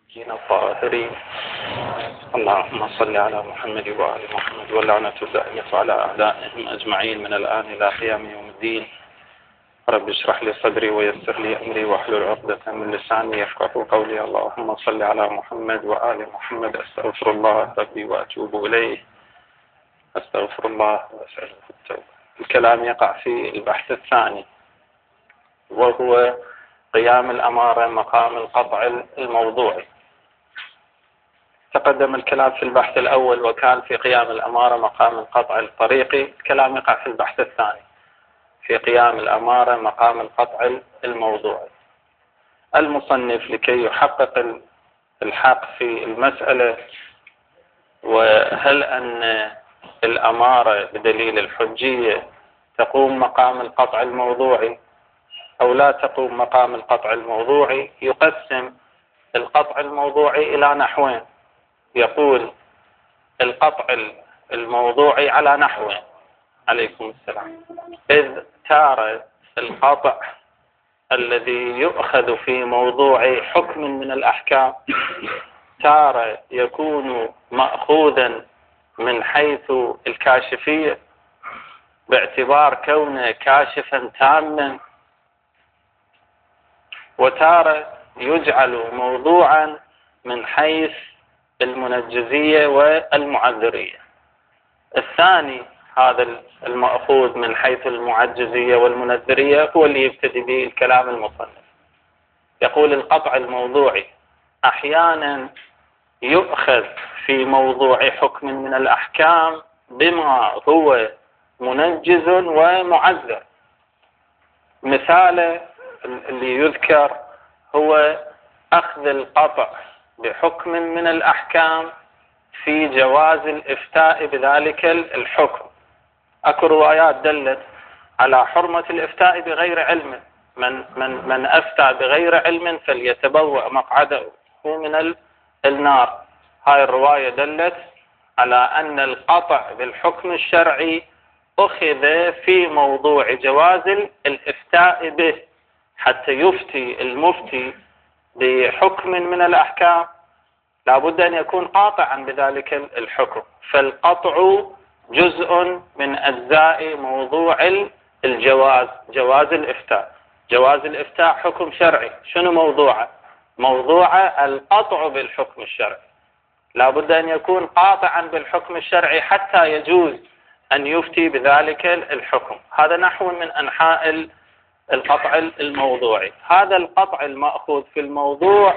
الطاهرين الطاهرين. اللهم صل على محمد وآل محمد، واللعنة الدائمة على أعدائهم أجمعين من الآن إلى قيام يوم الدين. رب اشرح لي صدري ويسر لي أمري واحلل عقدة من لساني يفقهوا قولي. اللهم صل على محمد وآل محمد. أستغفر الله ربي وأتوب إليه. أستغفر الله وأسأله التوبة. الكلام يقع في البحث الثاني، وهو قيام الأمارة مقام القطع الموضوعي. تقدم الكلام في البحث الأول وكان في قيام الأمارة مقام القطع الطريقي. الكلام يقع في البحث الثاني في قيام الأمارة مقام القطع الموضوعي. المصنف لكي يحقق الحق في المسألة، وهل أن الأمارة بدليل الحجية تقوم مقام القطع الموضوعي أو لا تقوم مقام القطع الموضوعي، يقسم القطع الموضوعي إلى نحوين. يقول القطع الموضوعي على نحوين. عليكم السلام. إذ تارة القطع الذي يؤخذ في موضوع حكم من الأحكام تارة يكون مأخوذا من حيث الكاشفية باعتبار كونه كاشفا تاما، وتارة يجعل موضوعا من حيث المنجزية والمعذرية. الثاني، هذا المأخوذ من حيث المعجزية والمنذرية، هو اللي يبتدي به الكلام المصنف. يقول القطع الموضوعي أحيانا يؤخذ في موضوع حكم من الأحكام بما هو منجز ومعذر. مثال اللي يذكر هو أخذ القطع بحكم من الأحكام في جواز الإفتاء بذلك الحكم. أكو روايات دلت على حرمة الإفتاء بغير علم. من أفتى بغير علم فليتبوأ مقعده من النار. هاي الرواية دلت على أن القطع بالحكم الشرعي أخذ في موضوع جواز الإفتاء به، حتى يفتي المفتي بحكم من الأحكام لابد أن يكون قاطعا بذلك الحكم. فالقطع جزء من أجزاء موضوع الجواز، جواز الإفتاء. جواز الإفتاء حكم شرعي. شنو موضوعه؟ موضوعه القطع بالحكم الشرعي. لابد أن يكون قاطعا بالحكم الشرعي حتى يجوز أن يفتي بذلك الحكم. هذا نحو من أنحاء القطع الموضوعي. هذا القطع المأخوذ في الموضوع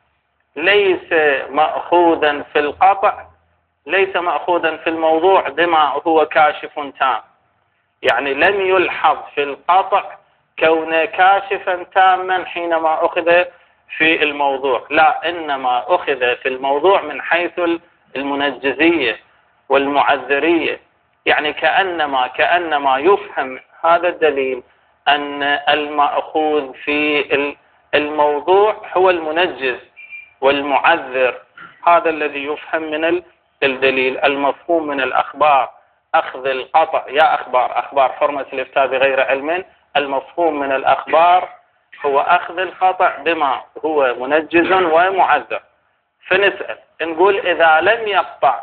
ليس مأخوذا في القطع، ليس مأخوذا في الموضوع بما هو كاشف تام. يعني لم يلحظ في القطع كونه كاشفا تاما حينما أخذ في الموضوع، لا، إنما أخذ في الموضوع من حيث المنجزية والمعذرية. يعني كأنما يفهم هذا الدليل أن المأخوذ في الموضوع هو المنجز والمعذر. هذا الذي يفهم من الدليل. المفهوم من الأخبار أخذ القطع، يا أخبار حرمة الإفتاء بغير علم، المفهوم من الأخبار هو أخذ القطع بما هو منجز ومعذر. فنسأل نقول إذا لم يقطع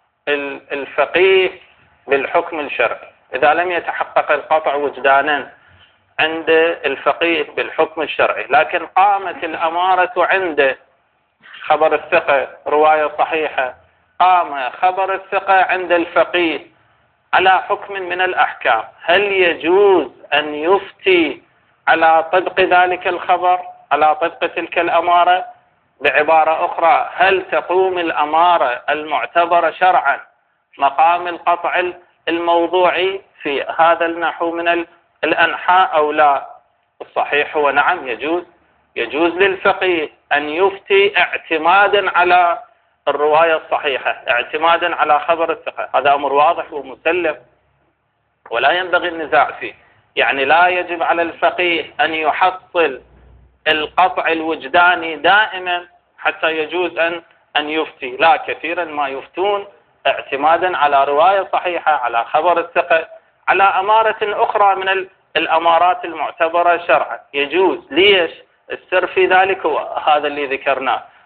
الفقيه بالحكم الشرعي، إذا لم يتحقق القطع وجدانا عند الفقيه بالحكم الشرعي، لكن قامت الأمارة عند خبر الثقة رواية صحيحة، قام خبر الثقة عند الفقيه على حكم من الأحكام، هل يجوز أن يفتي على طبق ذلك الخبر، على طبق تلك الأمارة؟ بعبارة أخرى، هل تقوم الأمارة المعتبرة شرعا مقام القطع الموضوعي في هذا النحو من الأنحاء أو لا؟ الصحيح هو نعم، يجوز للفقيه أن يفتي اعتمادا على الرواية الصحيحة، اعتمادا على خبر الثقة. هذا أمر واضح ومسلم ولا ينبغي النزاع فيه. يعني لا يجب على الفقيه أن يحصل القطع الوجداني دائما حتى يجوز أن يفتي، لا، كثيرا ما يفتون اعتمادا على رواية صحيحة، على خبر الثقة، على أمارة أخرى من الأمارات المعتبرة شرعا. يجوز. ليش؟ السر في ذلك هو هذا اللي ذكرناه،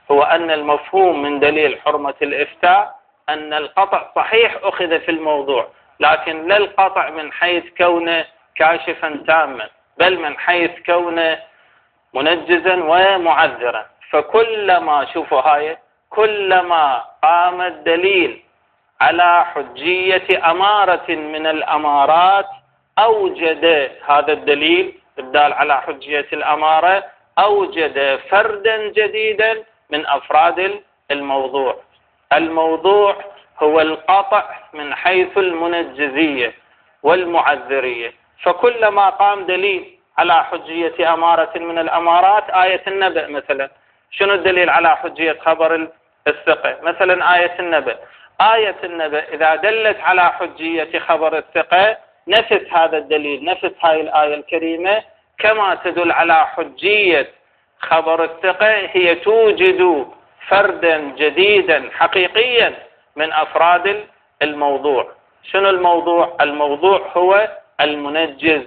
هو أن المفهوم من دليل حرمة الإفتاء أن القطع صحيح أخذ في الموضوع، لكن لا القطع من حيث كونه كاشفا تاما، بل من حيث كونه منجزا ومعذرا. فكلما شوفوا هاي، كلما قام الدليل على حجية أمارة من الأمارات أوجد هذا الدليل الدال على حجية الأمارة أوجد فردا جديدا من أفراد الموضوع. الموضوع هو القطع من حيث المنجزية والمعذرية. فكلما قام دليل على حجية أمارة من الأمارات، آية النبأ مثلا، شنو الدليل على حجية خبر الثقة؟ مثلا آية النبأ. آية النبأ إذا دلت على حجية خبر الثقة نفس هذا الدليل، نفس هاي الآية الكريمة كما تدل على حجية خبر الثقة، هي توجد فردا جديدا حقيقيا من أفراد الموضوع. شنو الموضوع؟ الموضوع هو المنجز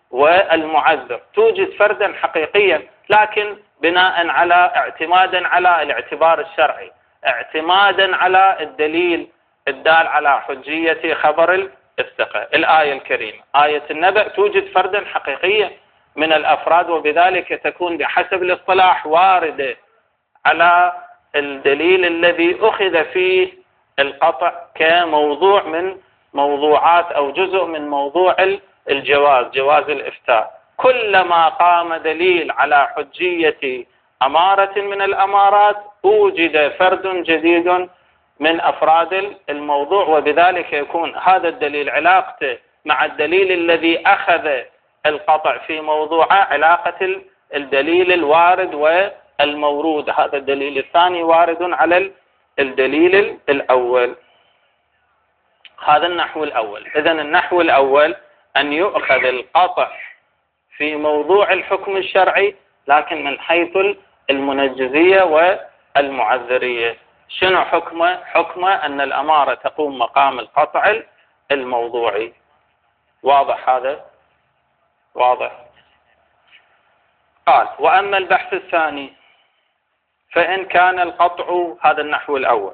والمعذر، توجد فردا حقيقيا، لكن بناء على اعتمادا على الاعتبار الشرعي، اعتمادا على الدليل الدال على حجية خبر الثقة. الآية الكريمة آية النبأ توجد فردا حقيقيا من الأفراد، وبذلك تكون بحسب الاصطلاح واردة على الدليل الذي أخذ فيه القطع كموضوع من موضوعات أو جزء من موضوع الجواز، جواز الإفتاء. كلما قام دليل على حجية أمارة من الأمارات أوجد فرد جديد من أفراد الموضوع، وبذلك يكون هذا الدليل علاقته مع الدليل الذي أخذ القطع في موضوعه علاقة الدليل الوارد والمورود. هذا الدليل الثاني وارد على الدليل الأول. هذا النحو الأول. إذن النحو الأول أن يؤخذ القطع في موضوع الحكم الشرعي لكن من حيث المنجزية والمعذرية. شنو حكمه؟ حكمه أن الأمارة تقوم مقام القطع الموضوعي. واضح هذا؟ واضح. قال: وأما البحث الثاني فإن كان القطع، هذا النحو الأول،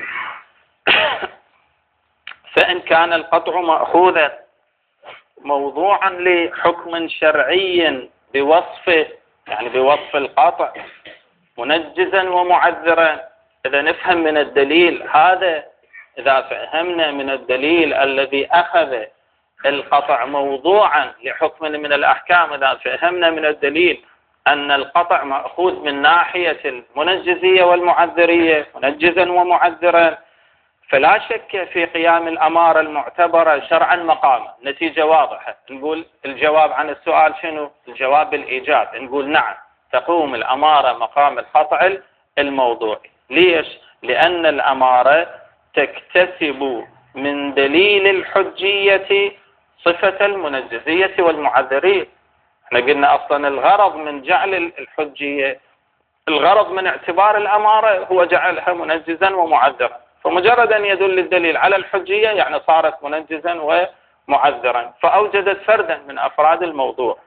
فإن كان القطع مأخوذا موضوعا لحكم شرعي بوصفه، يعني بوصف القطع منجزا ومعذرا. إذا نفهم من الدليل هذا، إذا فهمنا من الدليل الذي أخذ القطع موضوعا لحكم من الأحكام، إذا فهمنا من الدليل أن القطع مأخوذ من ناحية المنجزية والمعذرية، منجزا ومعذرا، فلا شك في قيام الأمارة المعتبرة شرعا مقاما. نتيجة واضحة. نقول الجواب عن السؤال شنو؟ الجواب بالإيجاب. نقول نعم، تقوم الأمارة مقام القطع الموضوعي. ليش؟ لأن الأمارة تكتسب من دليل الحجية صفة المنجزية والمعذرية. احنا قلنا أصلا الغرض من جعل الحجية، الغرض من اعتبار الأمارة هو جعلها منجزا ومعذرا، فمجرد أن يدل الدليل على الحجية يعني صارت منجزا ومعذرا، فأوجدت فردا من أفراد الموضوع،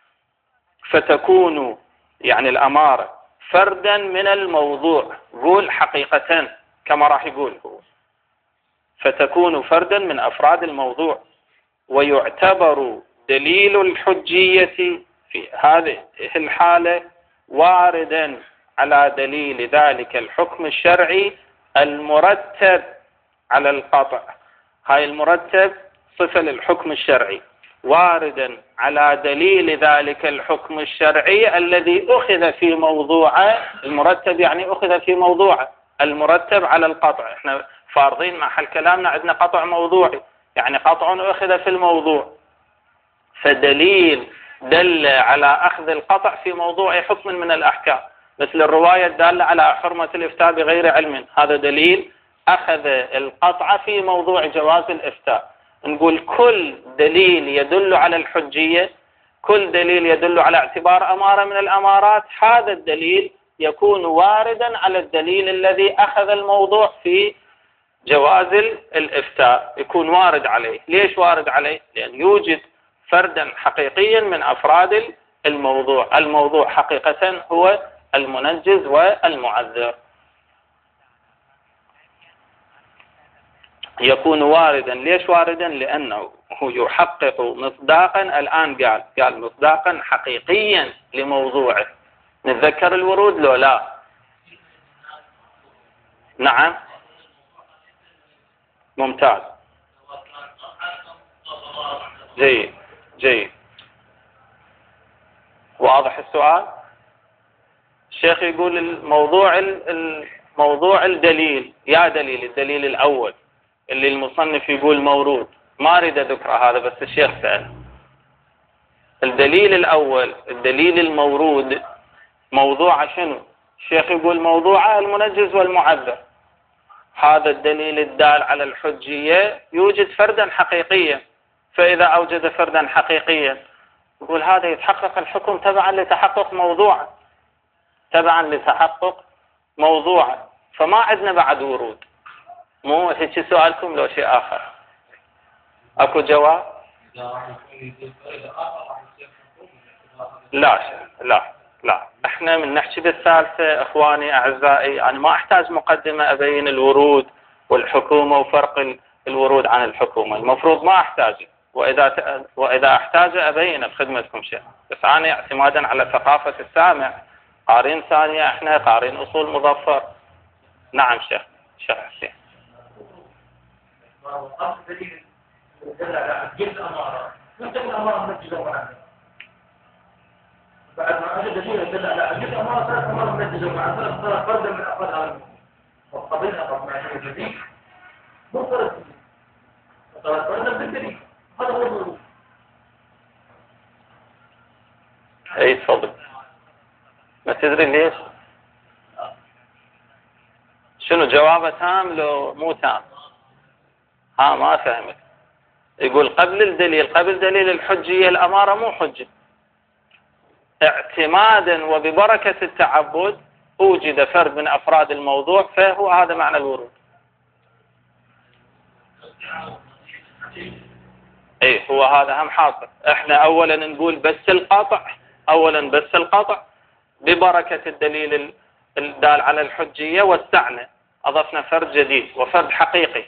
فتكون يعني الأمارة فردا من الموضوع. قول حقيقة كما راح يقول هو، فتكون فردا من أفراد الموضوع، ويعتبر دليل الحجية في هذه الحالة واردا على دليل ذلك الحكم الشرعي المرتب على القطع. هاي المرتب صفة للحكم الشرعي، واردا على دليل ذلك الحكم الشرعي الذي أخذ في موضوعه. المرتب يعني أخذ في موضوعه، المرتب على القطع. احنا فارضين محل كلامنا عندنا قطع موضوعي، يعني قطع أخذ في الموضوع، فدليل دل على أخذ القطع في موضوع حكم من الأحكام، مثل الرواية الدالة على حرمة الإفتاء بغير علم، هذا دليل أخذ القطع في موضوع جواز الإفتاء. نقول كل دليل يدل على الحجية، كل دليل يدل على اعتبار أمارة من الأمارات، هذا الدليل يكون واردا على الدليل الذي أخذ الموضوع في جواز الإفتاء، يكون وارد عليه. ليش وارد عليه؟ لأن يوجد فردا حقيقيا من أفراد الموضوع. الموضوع حقيقة هو المنجز والمعذر. يكون واردا. ليش واردا؟ لأنه هو يحقق مصداقا. الآن قال مصداقا حقيقيا لموضوعه. نتذكر الورود لو لا؟ نعم، ممتاز، جيد. واضح السؤال؟ الشيخ يقول الموضوع الدليل. الدليل الأول اللي المصنف يقول مورود. ما أريد أذكر هذا، بس الشيخ سأل. الدليل الأول، الدليل المورود، موضوعه شنو؟ الشيخ يقول موضوعه المنجز والمعذر. هذا الدليل الدال على الحجية يوجد فردا حقيقيا، فإذا أوجد فردا حقيقيا يقول هذا يتحقق الحكم تبعا لتحقق موضوعه. فما عندنا بعد ورود. مو هيك سؤالكم لو شيء آخر؟ أكو جواب؟ لا، احنا من نحكي بالثالثة اخواني اعزائي. يعني ما احتاج مقدمة ابين الورود والحكومة وفرق الورود عن الحكومة. المفروض ما احتاجه، واذا احتاج ابين بخدمتكم شيء. بس انا اعتمادا على ثقافة السامع، قارين ثانية، احنا قارين اصول مظفر. نعم شيخ حسين. بعد ما أجد دليل يدل على أجد أمارة ثلاث أمارة منجزة مع ثلاث فردا من أفراد هذا وقبلها مع الجديد مفرد ثلاث فردا بالدليل. هذا هو الظروف. أي تفضل. ما تدري ليش؟ شنو جوابه؟ تام لو مو تام؟ ما فهمت. يقول قبل دليل الحجية الأمارة مو حجة. اعتمادا وببركة التعبد أوجد فرد من أفراد الموضوع، فهو هذا معنى الورود. هو هذا هم حاصل. احنا أولا نقول بس القطع ببركة الدليل الدال على الحجية، واستعنا أضفنا فرد جديد وفرد حقيقي.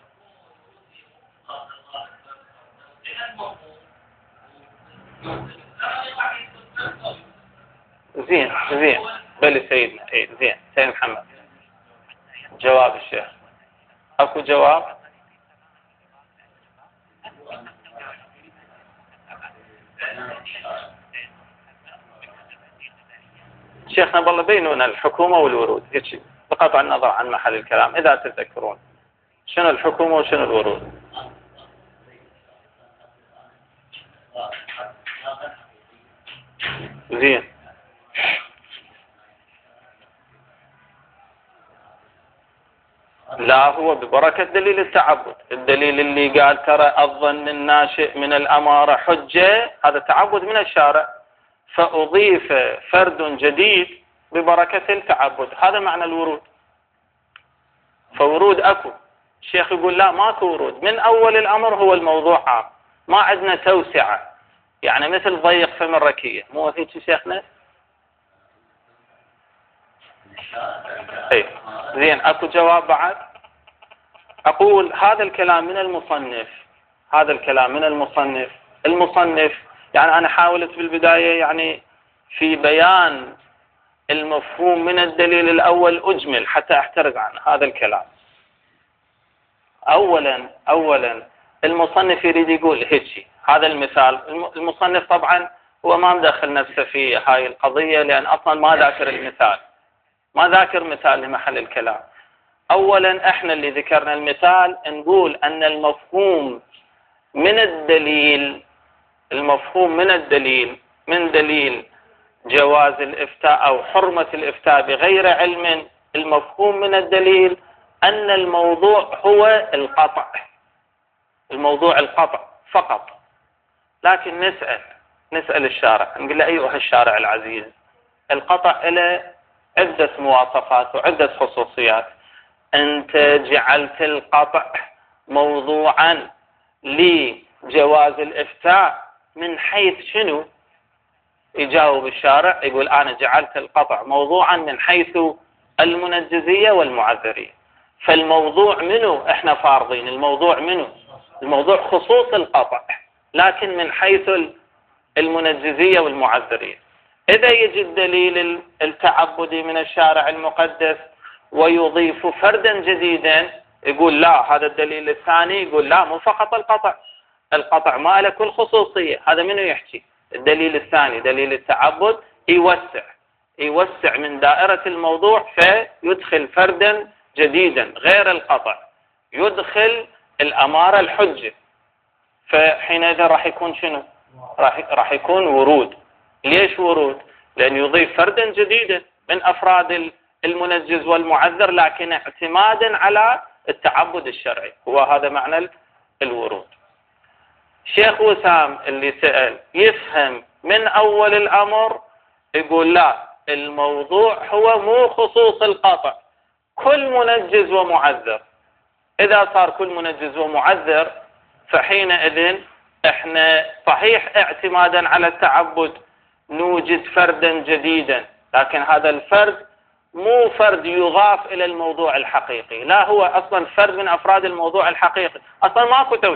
زين بل سيدنا. زين سيد محمد. جواب الشيخ. اكو جواب؟ شيخنا والله بينونا الحكومة والورود هيك بقطع النظر عن محل الكلام. اذا تتذكرون شنو الحكومة وشنو الورود. زين. لا، هو ببركة دليل التعبد. الدليل اللي قال ترى الظن الناشئ من الأمارة حجة، هذا تعبد من الشارع، فأضيف فرد جديد ببركة التعبد. هذا معنى الورود. فورود أكو. الشيخ يقول لا، ماكو ورود. من أول الأمر هو الموضوع عام، ما عندنا توسعة. يعني مثل ضيق فم الركية. مو هيك شيخنا؟ زين. اكو جواب بعد؟ اقول هذا الكلام من المصنف. يعني انا حاولت بالبداية يعني في بيان المفهوم من الدليل الاول اجمل حتى احترز عن هذا الكلام. اولا المصنف يريد يقول هيك. هذا المثال المصنف طبعا هو ما مدخل نفسه في هاي القضية، لان اصلا ما ذاكر مثال لمحل الكلام. اولا احنا اللي ذكرنا المثال نقول ان المفهوم من الدليل من دليل جواز الافتاء او حرمة الافتاء بغير علم. المفهوم من الدليل ان الموضوع هو القطع فقط. لكن نسأل الشارع، نقول له ايها الشارع العزيز، القطع له عدة مواصفات وعدة خصوصيات. أنت جعلت القطع موضوعا لجواز الإفتاء من حيث شنو؟ يجاوب الشارع يقول أنا جعلت القطع موضوعا من حيث المنجزية والمعذرية. فالموضوع منه احنا فارضين الموضوع منه، الموضوع خصوص القطع، لكن من حيث المنجزية والمعذرية. إذا يجي الدليل التعبدي من الشارع المقدس ويضيف فردا جديدا يقول لا، هذا الدليل الثاني يقول لا، مو فقط القطع ما له كل خصوصية. هذا منه يحكي؟ الدليل الثاني دليل التعبد يوسع من دائرة الموضوع، فيدخل فردا جديدا غير القطع، يدخل الأمارة الحجة، فحينئذ راح يكون شنو؟ راح يكون ورود. ليش ورود؟ لأن يضيف فردا جديدا من أفراد المنجز والمعذر، لكن اعتمادا على التعبد الشرعي. هو هذا معنى الورود. شيخ وسام اللي سأل يفهم من أول الأمر، يقول لا، الموضوع هو مو خصوص القطع، كل منجز ومعذر. إذا صار كل منجز ومعذر فحينئذ احنا صحيح اعتمادا على التعبد نوجد فردا جديدا، لكن هذا الفرد مو فرد يضاف إلى الموضوع الحقيقي، لا، هو أصلا فرد من أفراد الموضوع الحقيقي. أصلا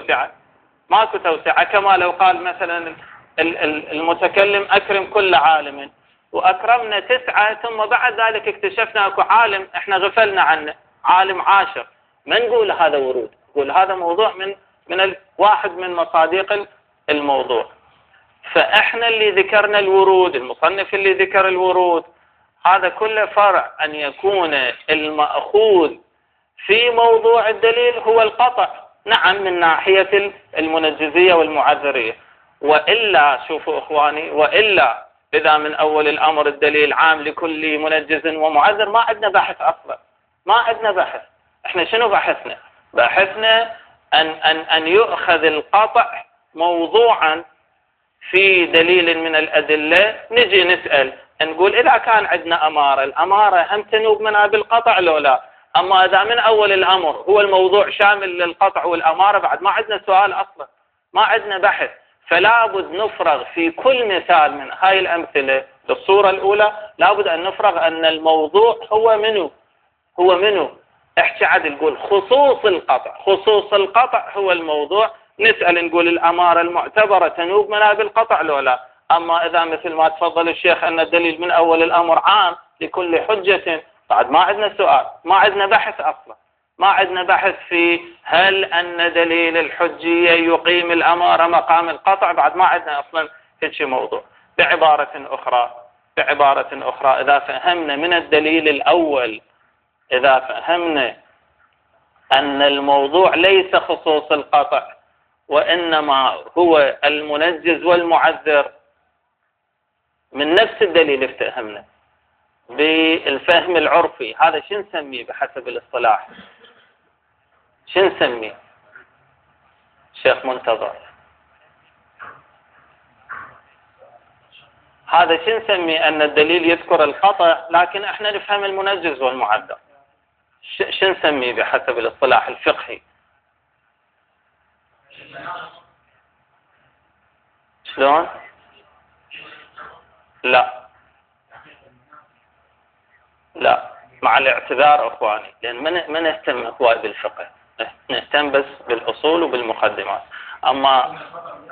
ماكو توسعة، كما لو قال مثلا المتكلم أكرم كل عالم، وأكرمنا 9 ثم بعد ذلك اكتشفنا أكو عالم احنا غفلنا عنه، عالم 10، ما نقول هذا ورود، نقول هذا موضوع من واحد من مصادق الموضوع. فإحنا اللي ذكرنا الورود، المصنف اللي ذكر الورود، هذا كله فرع أن يكون المأخوذ في موضوع الدليل هو القطع، نعم، من ناحية المنجزية والمعذرية. وإلا شوفوا إخواني، وإلا إذا من أول الأمر الدليل عام لكل منجز ومعذر ما عندنا بحث أصلا، ما عندنا بحث. إحنا شنو بحثنا أن يؤخذ القطع موضوعا في دليل من الأدلة. نجي نسأل نقول إذا كان عندنا أمارة، الأمارة هم تنوب منها بالقطع لو لا؟ أما إذا من أول الأمر هو الموضوع شامل للقطع والأمارة، بعد ما عندنا سؤال أصلا، ما عندنا بحث. فلا بد نفرغ في كل مثال من هاي الأمثلة للصورة الأولى، لا بد أن نفرغ أن الموضوع هو منه. احكي عدل، نقول خصوص القطع هو الموضوع. نسأل نقول الأمارة المعتبرة تنوب منها بالقطع لو لا؟ أما إذا مثل ما تفضل الشيخ أن الدليل من أول الأمر عام لكل حجة، بعد ما عندنا سؤال، ما عندنا بحث أصلا، ما عندنا بحث في هل أن دليل الحجية يقيم الأمارة مقام القطع، بعد ما عندنا أصلا هيك موضوع. بعبارة أخرى إذا فهمنا من الدليل الأول، إذا فهمنا أن الموضوع ليس خصوص القطع وإنما هو المنجز والمعذر، من نفس الدليل افتهمنا بالفهم العرفي. هذا شو نسميه بحسب الاصطلاح؟ شو نسميه شيخ منتظر؟ هذا شو نسميه؟ أن الدليل يذكر القطع لكن احنا نفهم المنجز والمعذر. شو نسميه بحسب الاصطلاح الفقهي؟ شلون؟ لا، مع الاعتذار اخواني، لان ما نهتم هواي بالفقه، نهتم بس بالاصول وبالمقدمات. اما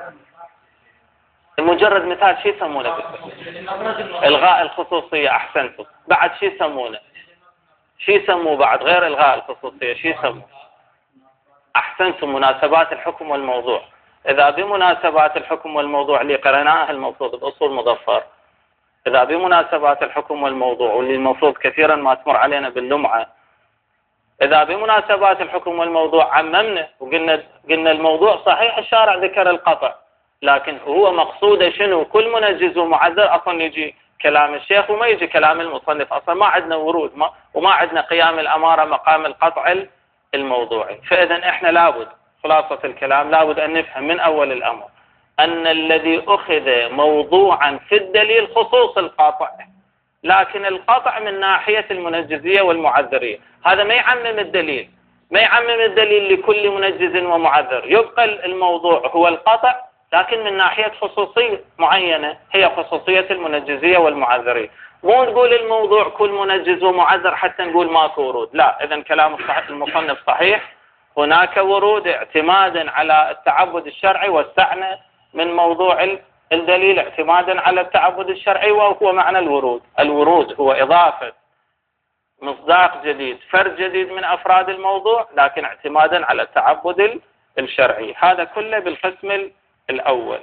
مجرد مثال شو يسمونه بالفقه؟ الغاء الخصوصيه. احسنتم. بعد شو يسمونه؟ شو يسموه بعد غير الغاء الخصوصيه؟ شو يسموه؟ احسنتم، مناسبات الحكم والموضوع. اذا بمناسبات الحكم والموضوع اللي قرأناها المفروض باصول مظفر، إذا بمناسبات الحكم والموضوع واللي المفروض كثيرا ما تمر علينا باللمعة، إذا بمناسبات الحكم والموضوع عممنا وقلنا الموضوع صحيح الشارع ذكر القطع، لكن هو مقصوده شنو؟ كل منجز ومعذر. أصلا يجي كلام الشيخ وما يجي كلام المصنف، أصلا ما عندنا ورود وما عندنا قيام الأمارة مقام القطع الموضوعي. فإذا إحنا لابد، خلاصة الكلام، لابد أن نفهم من أول الأمر أن الذي أخذ موضوعا في الدليل خصوص القطع، لكن القطع من ناحية المنجزية والمعذرية. هذا ما يعمم الدليل لكل منجز ومعذر، يبقى الموضوع هو القطع لكن من ناحية خصوصية معينة هي خصوصية المنجزية والمعذرية. مو نقول الموضوع كل منجز ومعذر حتى نقول ماكو ورود، لا، إذن كلام المصنف صحيح، هناك ورود اعتمادا على التعبد الشرعي، واستعنى من موضوع الدليل اعتمادا على التعبد الشرعي، وهو معنى الورود. الورود هو إضافة مصداق جديد، فرد جديد من أفراد الموضوع، لكن اعتمادا على التعبد الشرعي. هذا كله بالقسم الأول.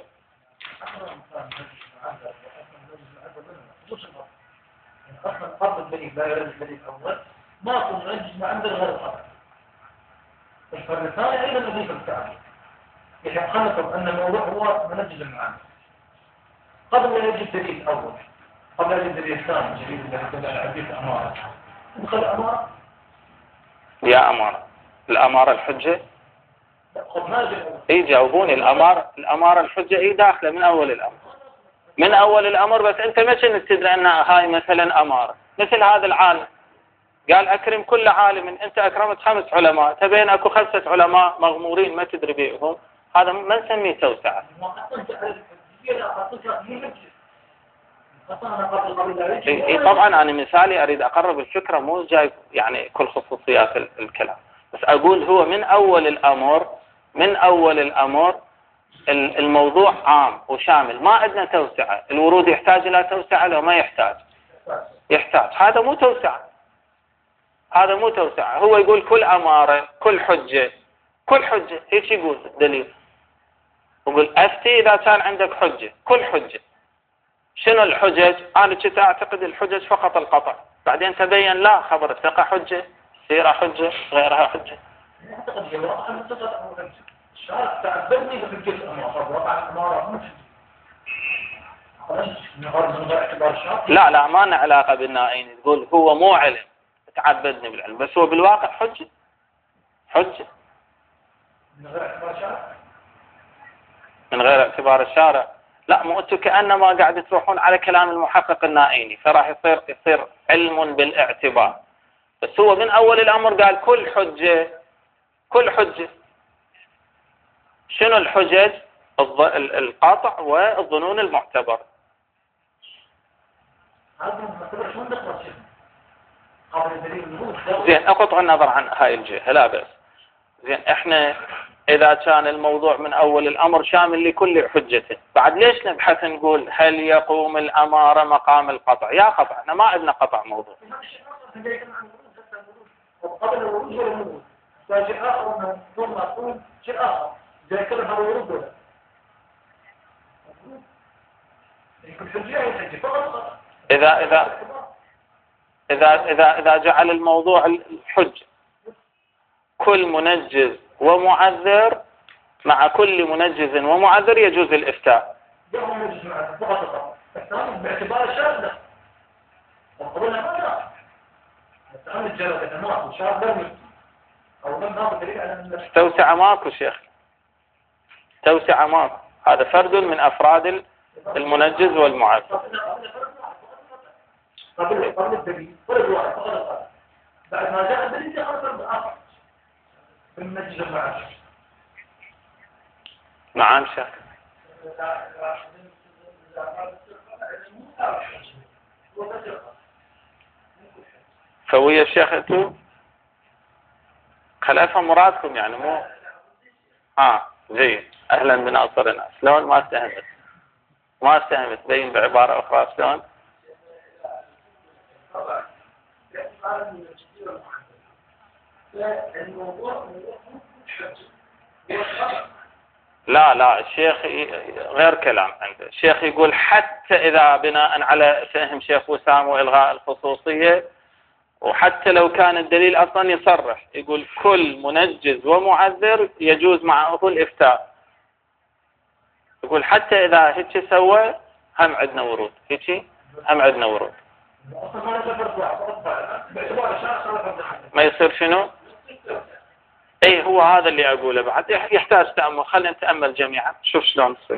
أصلا قبل الدليل لا يرد الدليل الأول ما كنا نجد ما عند غير الخبر. الفرق الثاني أيضا نضيف التعبير، يتخلص أن الموضوع هو منجز المعنى قبل لا يجد دليل الأول، قبل لا يجد دليل الثاني جديد الذي يدل على عدة أمارة. ندخل أمارة يا أمارة، الأمارة الحجة. جاوبوني. الأمارة الحجة داخلة من أول الأمر، من أول الأمر. بس أنت مش تدري أن هاي مثلا أمارة. مثل هذا العالم قال أكرم كل عالم، أنت أكرمت 5 علماء، تبين أكو 5 علماء مغمورين ما تدري بيهم، هذا ما نسميه توسعة. طبعا أنا مثالي أريد أقرب الفكرة، مو جاي يعني كل خصوصيات الكلام، بس أقول هو من أول الأمر الموضوع عام وشامل، ما عندنا توسعة. الورود يحتاج إلى توسعة لو ما يحتاج؟ يحتاج. هذا مو توسعة. هو يقول كل أمارة، كل حجة هيك يقول دليل. يقول أفتي إذا كان عندك حجة، كل حجة. شنو الحجج؟ أنا كنت أعتقد الحجج فقط القطع، بعدين تبين لا، خبر الثقة حجة، سيرة حجة، غيرها حجة. تعبدني بحجة الأمارة. لا ما له علاقة بالنائين. تقول هو مو علم، تعبدني بالعلم، بس هو بالواقع حجة. من غير اعتبار الشارع. لا، مو انتم كأنما قاعد تروحون على كلام المحقق النائيني، فراح يصير علم بالاعتبار. بس هو من أول الأمر قال كل حجة. شنو الحجج؟ القاطع والظنون المعتبر. زين، اقطع النظر عن هاي الجهة، لا بأس. زين، احنا إذا كان الموضوع من أول الأمر شامل لكل حجته، بعد ليش نبحث نقول هل يقوم الأمارة مقام القطع؟ يا قطع، احنا ما عندنا قطع موضوع. قبل الورود ولا الورود، فشيء آخر من ثم أقول شيء آخر زي كلمة الورود ولا يكون حجية فقط. إذا جعل الموضوع الحج كل منجز ومعذر، مع كل منجز ومعذر يجوز الإفتاء. ده منجز معذر فقط. الثاني باعتبار الشاذ وقبلنا ما الثاني الجلد أنواع وشاذ درمي أو لم ناخذ دليل على أن توسع ماكو شيخ، توسع ماكو. هذا فرد من أفراد المنجز والمعذر. قبل الدليل فرد واحد فقط. بعد ما جاء الدليل يخرج الآخر بالمنجز والمعذر. نعم شيخ. فوية الشيخ انتو خل افهم مرادكم، يعني مو زين. اهلا بناصرنا. شلون ما استهمت بين بعبارة اخرى شلون؟ لا الشيخ غير كلام عنده. الشيخ يقول حتى إذا بناء على فهم شيخ وسام وإلغاء الخصوصية، وحتى لو كان الدليل أصلا يصرح، يقول كل منجز ومعذر يجوز معه الإفتاء. يقول حتى إذا هيك سوى هم عندنا ورود، ما يصير شنو؟ هو هذا اللي أقوله. بعد يحتاج تأمل، خلينا نتأمل جميعا شوف شلون تصير.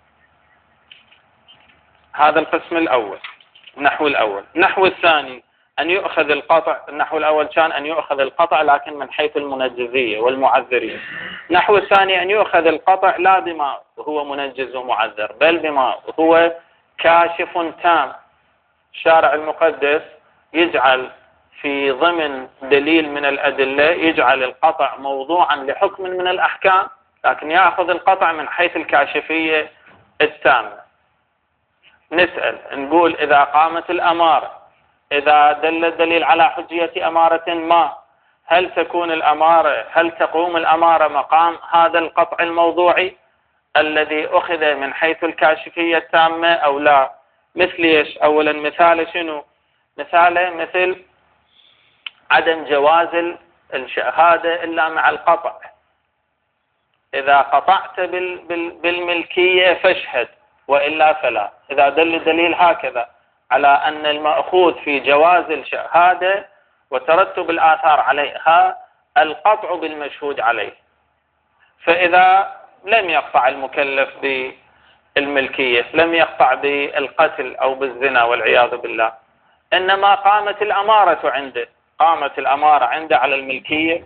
هذا القسم الأول، النحو الأول. النحو الثاني أن يؤخذ القطع. النحو الأول كان أن يؤخذ القطع لكن من حيث المنجزية والمعذرية. النحو الثاني أن يؤخذ القطع لا بما هو منجز ومعذر بل بما هو كاشف تام. الشارع المقدس يجعل في ضمن دليل من الأدلة يجعل القطع موضوعا لحكم من الأحكام، لكن يأخذ القطع من حيث الكاشفية التامة. نسأل نقول إذا قامت الأمارة، إذا دل الدليل على حجية أمارة ما، هل تقوم الأمارة مقام هذا القطع الموضوعي الذي أخذ من حيث الكاشفية التامة أو لا؟ مثل إيش؟ أولا مثال شنو؟ مثل عدم جواز الشهادة إلا مع القطع. إذا قطعت بالملكية فاشهد وإلا فلا. إذا دل الدليل هكذا على أن المأخوذ في جواز الشهادة وترتب الآثار عليها القطع بالمشهود عليه. فإذا لم يقطع المكلف بالملكية، لم يقطع بالقتل أو بالزنا والعياذ بالله، إنما قامت الأمارة عنده على الملكية،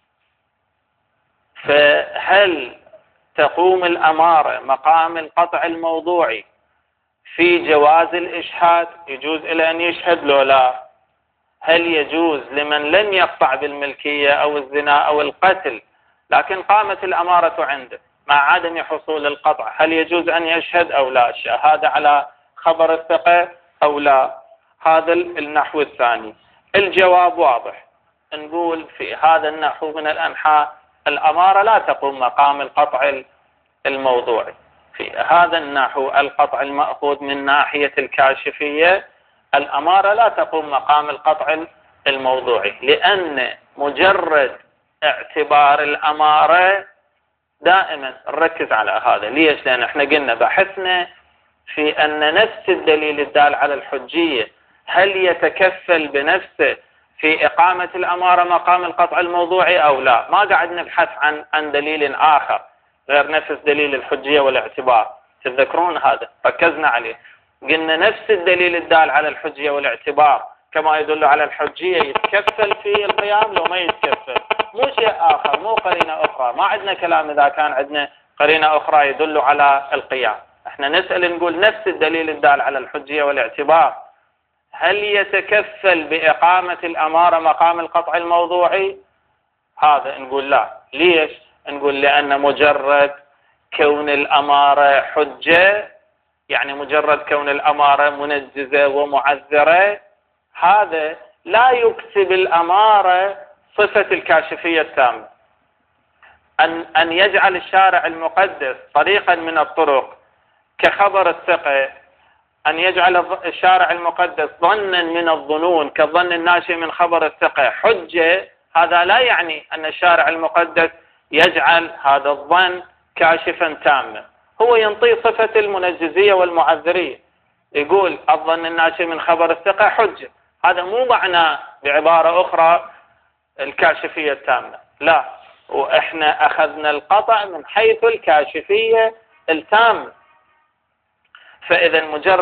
فهل تقوم الأمارة مقام القطع الموضوعي في جواز الإشهاد؟ يجوز إلى أن يشهد لو لا؟ هل يجوز لمن لم يقطع بالملكية أو الزنا أو القتل لكن قامت الأمارة عنده مع عدم حصول القطع، هل يجوز أن يشهد أو لا؟ الشهادة على خبر الثقة أو لا؟ هذا النحو الثاني. الجواب واضح. نقول في هذا النحو من الأنحاء الأمارة لا تقوم مقام القطع الموضوعي. في هذا النحو القطع المأخوذ من ناحية الكاشفية الأمارة لا تقوم مقام القطع الموضوعي، لأن مجرد اعتبار الأمارة دائما نركز على هذا. ليش؟ لأن احنا قلنا بحثنا في أن نفس الدليل الدال على الحجية هل يتكفل بنفسه في إقامة الأمارة مقام القطع الموضوعي أو لا. ما قاعد نبحث عن دليل آخر غير نفس دليل الحجية والاعتبار. تذكرون هذا ركزنا عليه، قلنا نفس الدليل الدال على الحجية والاعتبار كما يدل على الحجية يتكفل في القيام لو ما يتكفل، مو شيء آخر، مو قرينة أخرى. ما عندنا كلام إذا كان عندنا قرينة أخرى يدل على القيام. احنا نسأل نقول نفس الدليل الدال على الحجية والاعتبار هل يتكفل بإقامة الأمارة مقام القطع الموضوعي؟ هذا نقول لا. ليش؟ نقول لأن مجرد كون الأمارة حجة، يعني مجرد كون الأمارة منجزة ومعذرة، هذا لا يكسب الأمارة صفة الكاشفية التامة. أن يجعل الشارع المقدس طريقا من الطرق كخبر الثقة، أن يجعل الشارع المقدس ظنا من الظنون كالظن الناشئ من خبر الثقة حجة، هذا لا يعني أن الشارع المقدس يجعل هذا الظن كاشفا تاما. هو ينطي صفة المنجزية والمعذرية، يقول الظن الناشئ من خبر الثقة حجة، هذا مو معنى بعبارة أخرى الكاشفية التامة، لا. وإحنا أخذنا القطع من حيث الكاشفية التامة. فإذا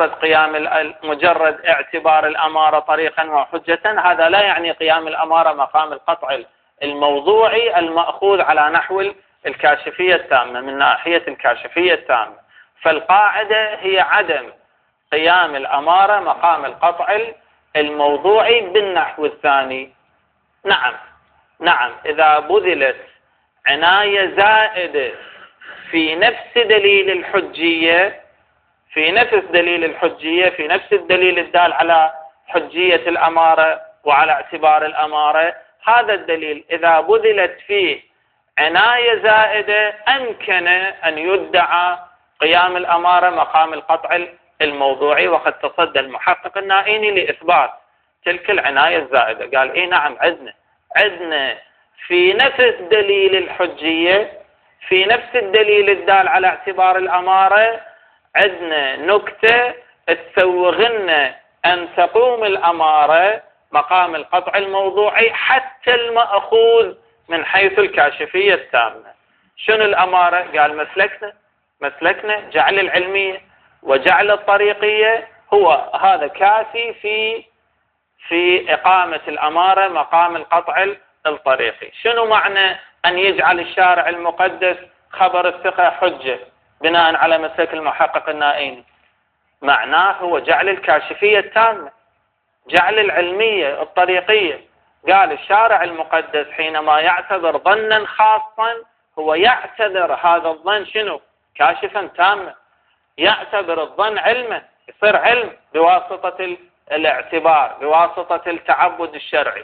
مجرد اعتبار الأمارة طريقا وحجة هذا لا يعني قيام الأمارة مقام القطع الموضوعي المأخوذ على نحو الكاشفية التامة من ناحية الكاشفية التامة. فالقاعدة هي عدم قيام الأمارة مقام القطع الموضوعي بالنحو الثاني. نعم إذا بذلت عناية زائدة في نفس دليل الحجية، في نفس الدليل الدال على حجية الأمارة وعلى اعتبار الأمارة، هذا الدليل إذا بذلت فيه عناية زائدة أمكن أن يدعى قيام الأمارة مقام القطع الموضوعي. وقد تصدى المحقق النائيني لإثبات تلك العناية الزائدة، قال نعم عندنا في نفس دليل الحجية، في نفس الدليل الدال على اعتبار الأمارة، عندنا نكتة تسوغن أن تقوم الأمارة مقام القطع الموضوعي حتى المأخوذ من حيث الكاشفية التامة. شنو الأمارة؟ قال مسلكنا جعل العلمية وجعل الطريقية هو هذا كافي في إقامة الأمارة مقام القطع الطريقي. شنو معنى أن يجعل الشارع المقدس خبر الثقة حجة بناء على مسلك المحقق النائيني؟ معناه هو جعل الكاشفية التامة، جعل العلمية الطريقية. قال الشارع المقدس حينما يعتبر ظنا خاصا هو يعتبر هذا الظن شنو؟ كاشفا تاما، يعتبر الظن علما، يصير علم بواسطة الاعتبار، بواسطة التعبد الشرعي.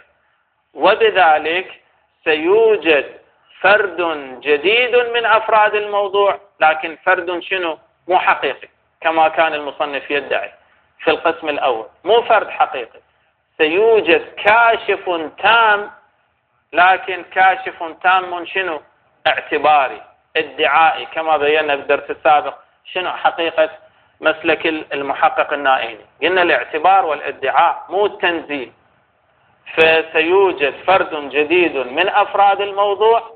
وبذلك سيوجد فرد جديد من أفراد الموضوع، لكن فرد شنو؟ مو حقيقي كما كان المصنف يدعي في القسم الأول، مو فرد حقيقي. سيوجد كاشف تام، لكن كاشف تام شنو؟ اعتباري ادعائي، كما بينا بالدرس السابق شنو حقيقة مسلك المحقق النائيني. قلنا الاعتبار والادعاء مو التنزيل. فسيوجد فرد جديد من أفراد الموضوع،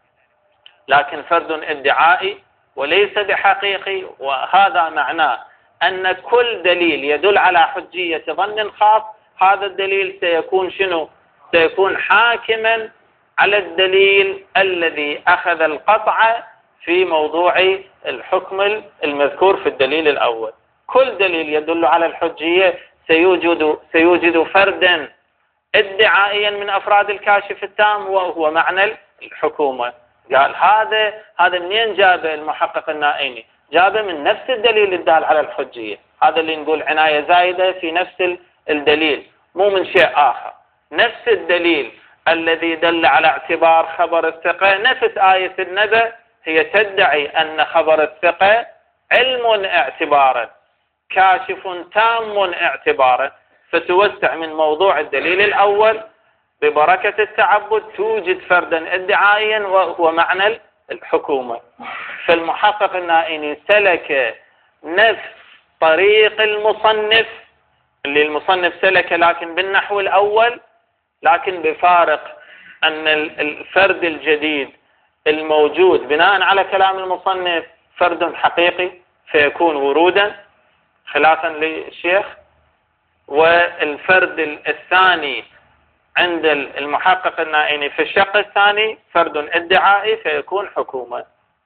لكن فرد ادعائي وليس بحقيقي. وهذا معناه أن كل دليل يدل على حجية ظن خاص، هذا الدليل سيكون شنو؟ سيكون حاكما على الدليل الذي أخذ القطع في موضوع الحكم المذكور في الدليل الأول. كل دليل يدل على الحجية سيوجد فردا ادعائيا من أفراد الكاشف التام، وهو معنى الحكومة. قال هذا منين جابه المحقق النائيني؟ جابه من نفس الدليل الدال على الحجية. هذا اللي نقول عناية زايدة في نفس الدليل، مو من شيء آخر. نفس الدليل الذي دل على اعتبار خبر الثقة، نفس آية النبأ هي تدعي أن خبر الثقة علم اعتبارا، كاشف تام اعتبارا. فتوسع من موضوع الدليل الأول ببركة التعبد، توجد فردا ادعائيا وهو معنى الحكومة. فالمحقق النائيني سلك نفس طريق المصنف، اللي المصنف سلك لكن بالنحو الأول، لكن بفارق أن الفرد الجديد الموجود بناء على كلام المصنف فرد حقيقي فيكون ورودا خلافا للشيخ، والفرد الثاني عند المحقق النائيني في الشق الثاني فرد ادعائي فيكون حكومة.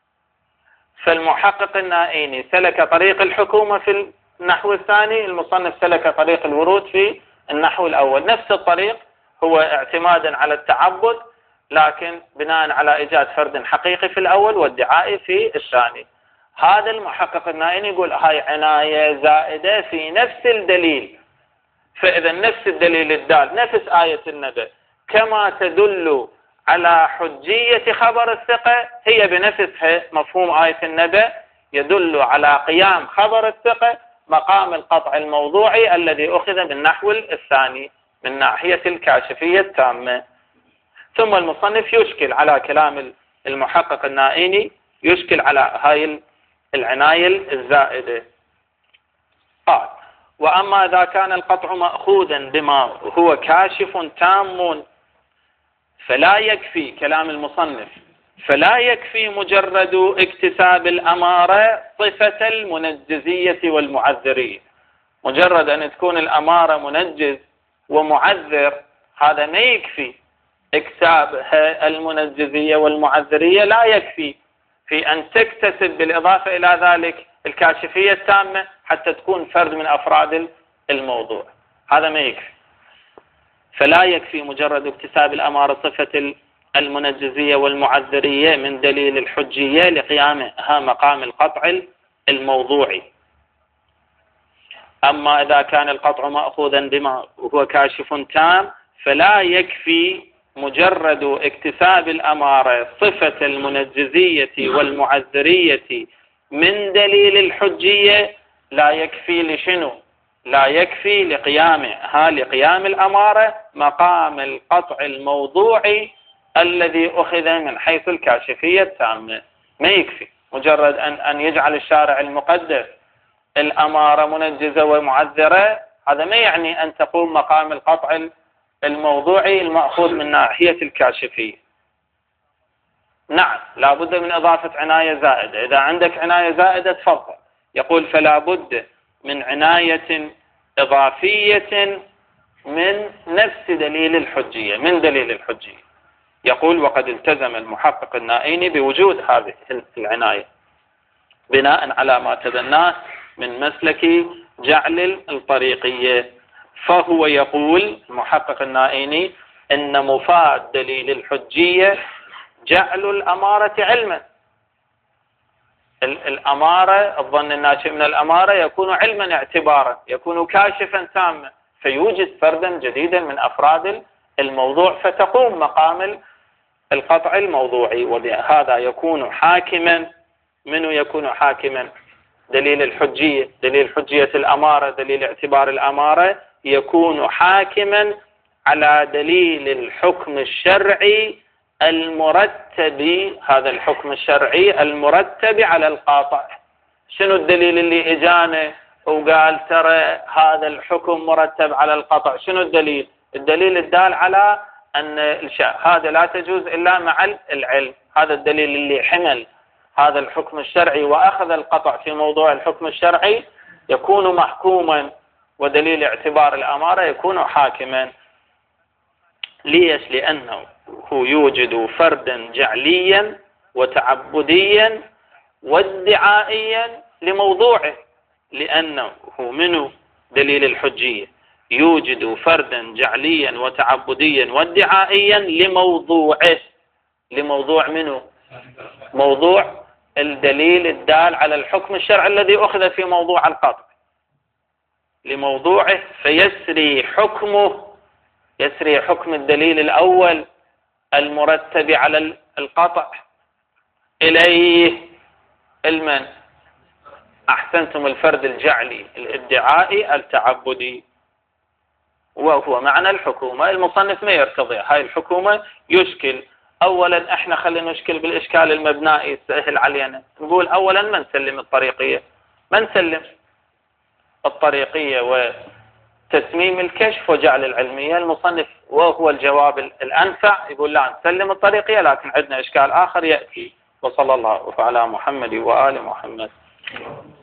فالمحقق النائيني سلك طريق الحكومة في النحو الثاني، المصنف سلك طريق الورود في النحو الأول. نفس الطريق هو اعتمادا على التعبد، لكن بناء على إيجاد فرد حقيقي في الأول وادعائي في الثاني. هذا المحقق النائيني يقول هاي عناية زائدة في نفس الدليل. فإذا نفس الدليل الدال، نفس آية النبأ كما تدل على حجية خبر الثقة، هي بنفسها مفهوم آية النبأ يدل على قيام خبر الثقة مقام القطع الموضوعي الذي أخذ بالنحو الثاني من ناحية الكاشفية التامة. ثم المصنف يشكل على كلام المحقق النائيني، يشكل على هاي العناية الزائدة. قال: وأما إذا كان القطع مأخوذا بما هو كاشف تام فلا يكفي، كلام المصنف، فلا يكفي مجرد اكتساب الأمارة صفة المنجزية والمعذرية. مجرد أن تكون الأمارة منجز ومعذر هذا ما يكفي. اكتساب المنجزية والمعذرية لا يكفي في أن تكتسب بالإضافة إلى ذلك الكاشفية التامة حتى تكون فرد من أفراد الموضوع، هذا ما يكفي. فلا يكفي مجرد اكتساب الأمارة صفة المنجزية والمعذرية من دليل الحجية لقيامها مقام القطع الموضوعي. أما إذا كان القطع مأخوذا بما هو كاشف تام فلا يكفي مجرد اكتساب الأمارة صفة المنجزية والمعذرية من دليل الحجية. لا يكفي لشنو؟ لا يكفي لقيام الأمارة مقام القطع الموضوعي الذي أخذ من حيث الكاشفية التامة. ما يكفي مجرد أن يجعل الشارع المقدس الأمارة منجزة ومعذرة، هذا ما يعني أن تقوم مقام القطع الموضوعي المأخوذ من ناحية الكاشفية. نعم، لا بد من إضافة عناية زائدة. إذا عندك عناية زائدة تفضل. يقول: فلا بد من عناية إضافية من نفس دليل الحجية، من دليل الحجية. يقول: وقد التزم المحقق النائيني بوجود هذه العناية بناء على ما تبناه من مسلك جعل الطريقية. فهو يقول المحقق النائيني إن مفاد دليل الحجية جعل الأمارة علما. الأمارة، الظن الناشئ من الأمارة يكون علما اعتبارا، يكون كاشفا تاما، فيوجد فردا جديدا من أفراد الموضوع فتقوم مقام القطع الموضوعي، وبهذا يكون حاكما. منه يكون حاكما؟ دليل الحجية، دليل حجية الأمارة، دليل اعتبار الأمارة، يكون حاكما على دليل الحكم الشرعي المرتب، هذا الحكم الشرعي المرتب على القاطع. شنو الدليل اللي اجانا وقال ترى هذا الحكم مرتب على القطع؟ شنو الدليل؟ الدليل الدال على أن الشيء هذا لا تجوز إلا مع العلم. هذا الدليل اللي حمل هذا الحكم الشرعي وأخذ القطع في موضوع الحكم الشرعي يكون محكوما، ودليل اعتبار الأمارة يكون حاكما. ليش؟ لأنه يوجد فردا جعليا وتعبديا وادعائيا لموضوعه، لأنه منه دليل الحجية يوجد فردا جعليا وتعبديا وادعائيا لموضوعه. لموضوع منه؟ موضوع الدليل الدال على الحكم الشرعي الذي أخذ في موضوع القطع، لموضوعه، فيسري حكمه، يسري حكم الدليل الأول المرتب على القطع إليه المن؟ أحسنتم، الفرد الجعلي الادعائي التعبدي، وهو معنى الحكومة. المصنف ما يرتضي هاي الحكومة، يشكل. أولا احنا خلينا نشكل بالإشكال المبنائي سهل علينا. نقول أولا ما نسلم الطريقية، ما نسلم الطريقية وتسميم الكشف وجعل العلمية. المصنف وهو الجواب الأنفع يقول لا نسلم الطريقية، لكن عندنا إشكال آخر يأتي. وصلى الله على محمد وآل محمد.